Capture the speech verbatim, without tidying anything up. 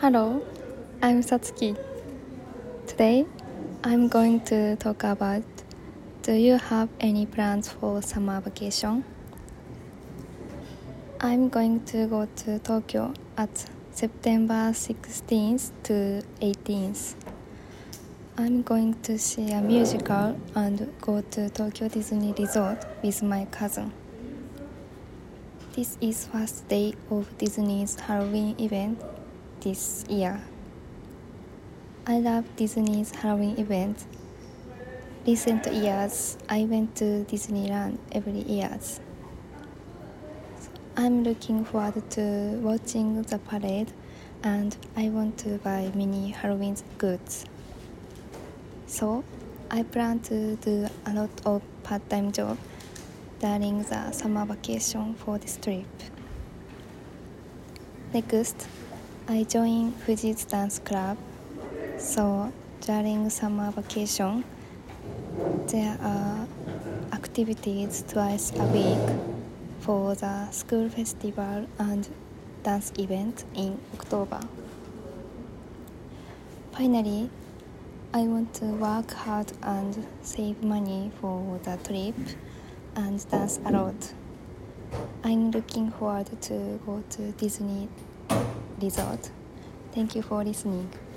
Hello, I'm Satsuki. Today, I'm going to talk about do you have any plans for summer vacation? I'm going to go to Tokyo at September sixteenth to eighteenth. I'm going to see a musical and go to Tokyo Disney Resort with my cousin. This is first day of Disney's Halloween event this year. I love Disney's Halloween event. Recent years, I went to Disneyland every year. I'm looking forward to watching the parade, and I want to buy mini Halloween goods. So, I plan to do a lot of part-time job during the summer vacation for this trip. Next, I join Fuji's dance club. So during summer vacation, there are activities twice a week for the school festival and dance event in October. Finally, I want to work hard and save money for the trip and dance a lot. I'm looking forward to go to Disney Resort. Thank you for listening.